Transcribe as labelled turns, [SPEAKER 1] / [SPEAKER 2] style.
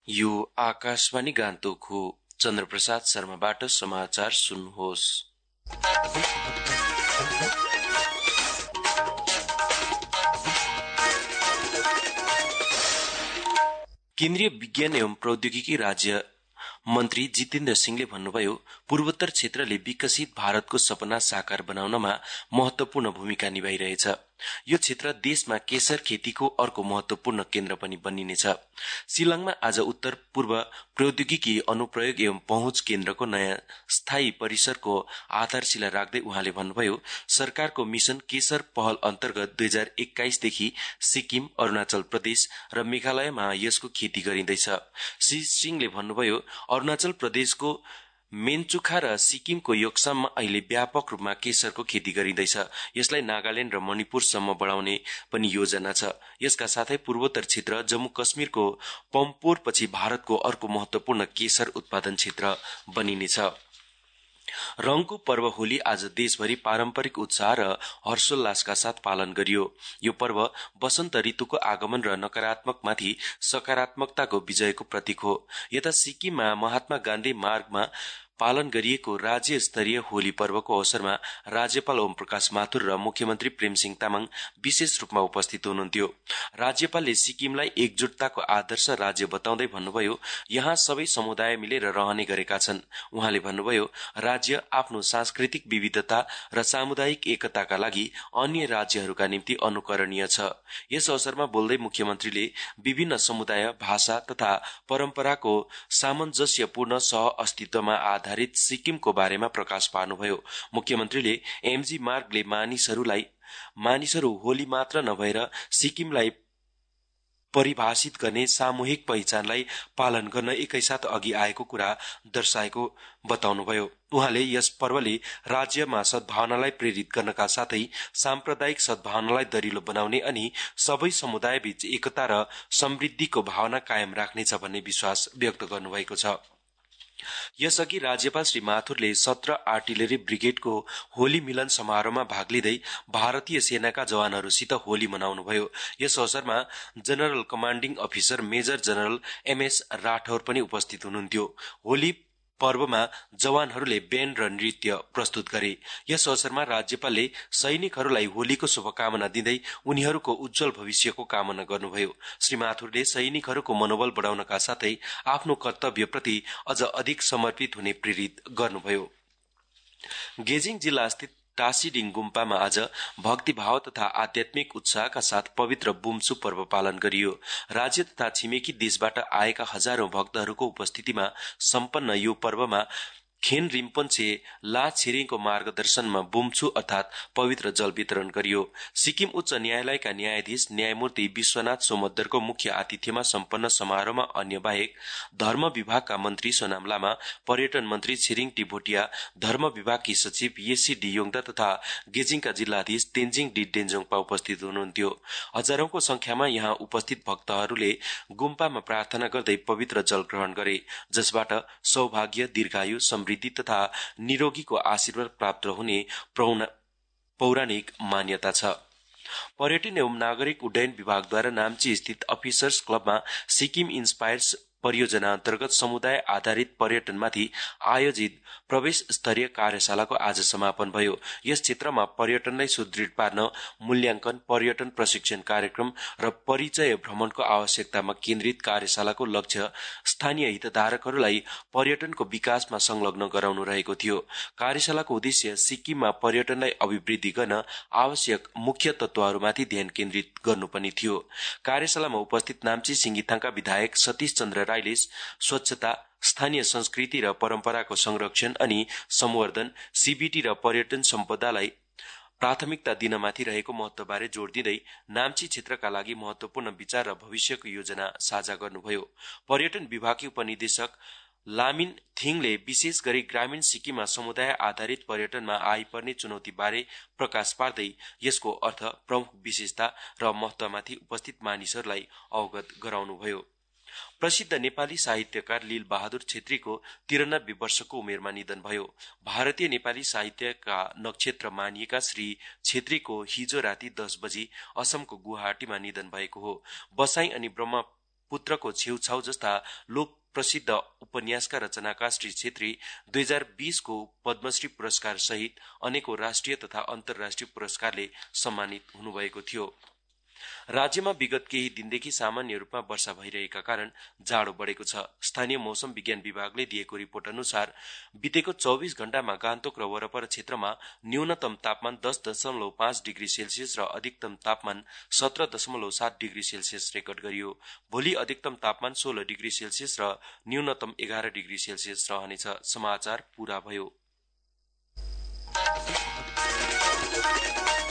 [SPEAKER 1] यो आकाशवाणी गान्तोक हो। चन्द्रप्रसाद शर्माबाट समाचार सुन्नुहोस्। केन्द्रीय विज्ञान एवं प्रौद्योगिकी राज्य मन्त्री जितेन्द्र सिंहले भन्नुभयो, पूर्वोत्तर क्षेत्रले विकसित भारतको सपना साकार बनाउनमा महत्वपूर्ण भूमिका निभाइरहेछ। यो क्षेत्र देशमा केशर खेतीको अर्को महत्वपूर्ण केन्द्र पनि बनिनेछ। शिलङमा आज उत्तर पूर्व प्रौद्योगिकी अनुप्रयोग एवं पहुँच केन्द्रको नयाँ स्थायी परिसरको आधारशिला राख्दै उहाँले भन्नुभयो, सरकारको मिशन केशर पहल अन्तर्गत 2021 देखि सिक्किम, अरूणाचल प्रदेश र मेघालयमा यसको खेती गरिँदैछ। श्री सिंहले भन्नुभयो, अरूणाचल प्रदेशको मेनचुखा र सिक्किमको योक्सममा अहिले व्यापक रूपमा केशरको खेती गरिँदैछ। यसलाई नागाल्याण्ड र मणिपुरसम्म बढाउने पनि योजना छ। यसका साथै पूर्वोत्तर क्षेत्र जम्मू कश्मीरको पम्पोरपछि भारतको अर्को महत्वपूर्ण केशर उत्पादन क्षेत्र बनिनेछ। रङको पर्व होली आज देशभरि पारम्परिक उत्साह र हर्षोल्लासका साथ पालन गरियो। यो पर्व वसन्त ऋतुको आगमन र नकारात्मकमाथि सकारात्मकताको विजयको प्रतीक हो। यता सिक्किममा महात्मा गान्धी मार्गमा पालन गरिएको राज्य स्तरीय होली पर्वको अवसरमा राज्यपाल ओम प्रकाश माथुर र मुख्यमन्त्री प्रेमसिंह तामाङ विशेष रूपमा उपस्थित हुनुहुन्थ्यो। राज्यपालले सिक्किमलाई एकजुटताको आदर्श राज्य बताउँदै भन्नुभयो, यहाँ सबै समुदाय मिलेर रहने गरेका छन्। उहाँले भन्नुभयो, राज्य आफ्नो सांस्कृतिक विविधता र सामुदायिक एकताका लागि अन्य राज्यहरूका निम्ति अनुकरणीय छ। यस अवसरमा बोल्दै मुख्यमन्त्रीले विभिन्न समुदाय, भाषा तथा परम्पराको सामञ्जस्यपूर्ण सह अस्तित्वमा आधारित सिक्किमको बारेमा प्रकाश पार्नुभयो। मुख्यमन्त्रीले एमजी मार्गले मानिसहरू होली मात्र नभएर सिक्किमलाई परिभाषित गर्ने सामूहिक पहिचानलाई पालन गर्न एकैसाथ अघि आएको कुरा दर्शाएको बताउनुभयो। उहाँले यस पर्वले राज्यमा सद्भावनालाई प्रेरित गर्नका साथै साम्प्रदायिक सद्भावनालाई दरिलो बनाउने अनि सबै समुदायबीच एकता र समृद्धिको भावना कायम राख्नेछ भन्ने विश्वास व्यक्त गर्नुभएको छ। यसअघि राज्यपाल श्री माथुरले 17 आर्टिलरी ब्रिगेडको होली मिलन समारोहमा भाग लिँदै भारतीय सेनाका जवानहरूसित होली मनाउनुभयो। यस अवसरमा general commanding officer major general MS Rathore पनि उपस्थित हुनुहुन्थ्यो। होली पर्वमा जवानहरूले ब्याण्ड र नृत्य प्रस्तुत गरे। यस अवसरमा राज्यपालले सैनिकहरूलाई होलीको शुभकामना दिँदै उनीहरूको उज्जवल भविष्यको कामना गर्नुभयो। श्री माथुरले सैनिकहरूको मनोबल बढाउनका साथै आफ्नो कर्तव्यप्रति अझ अधिक समर्पित हुने प्रेरित गर्नुभयो। गेजिङ जिल्ला स्थित टासीडिङ गुम्पामा आज भक्तिभाव तथा आध्यात्मिक उत्साहका साथ पवित्र बुम्सु पर्व पालन गरियो। राज्य तथा छिमेकी देशबाट आएका हजारौं भक्तहरूको उपस्थितिमा सम्पन्न यो पर्वमा खेन रिम्पोन्चे ला छिरिङको मार्गदर्शनमा बुम्सु अर्थात पवित्र जल वितरण गरियो। सिक्किम उच्च न्यायालयका न्यायाधीश न्यायमूर्ति विश्वनाथ सोमद्दरको मुख्य आतिथ्यमा सम्पन्न समारोहमा अन्य बाहेक धर्म विभागका मन्त्री सोनाम लामा, पर्यटन मन्त्री छिरिङ टिभोटिया, धर्म विभागकी सचिव येसी डी योङदा तथा गेजिङका जिल्लाधीश तेन्जिङ डी डेन्जोङपा उपस्थित हुनुहुन्थ्यो। हजारौंको संख्यामा यहाँ उपस्थित भक्तहरूले गुम्पामा प्रार्थना गर्दै पवित्र जल ग्रहण गरे, जसबाट सौभाग्य, दीर्घायु, समृद्धि तथा निरोगीको आशीर्वाद प्राप्त हुने पौराणिक मान्यता छ। पर्यटन एवं नागरिक उड्डयन विभागद्वारा नाम्ची स्थित अफिसर्स क्लबमा सिक्किम इन्स्पायर्स परियोजना अन्तर्गत समुदाय आधारित पर्यटनमाथि आयोजित प्रवेश स्तरीय कार्यशालाको आज समापन भयो। यस क्षेत्रमा पर्यटनलाई सुदृढ पार्न मूल्याङ्कन, पर्यटन प्रशिक्षण कार्यक्रम र परिचय भ्रमणको आवश्यकतामा केन्द्रित कार्यशालाको लक्ष्य स्थानीय हितधारकहरूलाई पर्यटनको विकासमा संलग्न गराउनु रहेको थियो। कार्यशालाको उद्देश्य सिक्किममा पर्यटनलाई अभिवृद्धि गर्न आवश्यक मुख्य तत्वहरूमाथि ध्यान केन्द्रित गर्नु पनि थियो। कार्यशालामा उपस्थित नाम्ची सिंगिथाङका विधायक सतीश चन्द्र राईले स्वच्छता, स्थानीय संस्कृति र परम्पराको संरक्षण अनि संवर्धन, सीबीटी र पर्यटन सम्पदालाई प्राथमिकता दिनमाथि रहेको महत्वबारे जोड़ दिँदै नाम्ची क्षेत्रका लागि महत्वपूर्ण विचार र भविष्यको योजना साझा गर्नुभयो। पर्यटन विभागकी उपनिदेशक लामिन थिङले विशेष गरी ग्रामीण सिक्किममा समुदाय आधारित पर्यटनमा आइपर्ने चुनौतीबारे प्रकाश पार्दै यसको अर्थ, प्रमुख विशेषता र महत्वमाथि उपस्थित मानिसहरूलाई अवगत गराउनुभयो। प्रसिद्ध नेपाली साहित्यकार लील बहादुर छेत्रीको 93 वर्षको उमेरमा निधन भयो। भारतीय नेपाली साहित्यका नक्षत्र मानिएका श्री छेत्रीको हिजो राति 10 बजी असमको गुवाहाटीमा निधन भएको हो। बसाई अनि पुत्रको छेउछाउ जस्ता लोक प्रसिद्ध उपन्यासका रचनाकार श्री छेत्री 2020 को पद्मश्री पुरस्कार सहित अनेकौं राष्ट्रिय तथा अन्तर्राष्ट्रिय पुरस्कारले सम्मानित हुनुभएको थियो। राज्यमा विगत केही दिनदेखि सामान्य रूपमा वर्षा भइरहेका कारण जाडो बढेको छ। स्थानीय मौसम विज्ञान विभागले दिएको रिपोर्ट अनुसार बितेको 24 घण्टामा गान्तोक र वरपर क्षेत्रमा न्यूनतम तापमान 10.5 डिग्री सेल्सियस र अधिकतम तापमान 17.7 डिग्री सेल्सियस रेकर्ड गरियो। भोलि अधिकतम तापमान 16 डिग्री सेल्सियस र न्यूनतम 11 डिग्री सेल्सियस रहनेछ। समाचार पूरा भयो।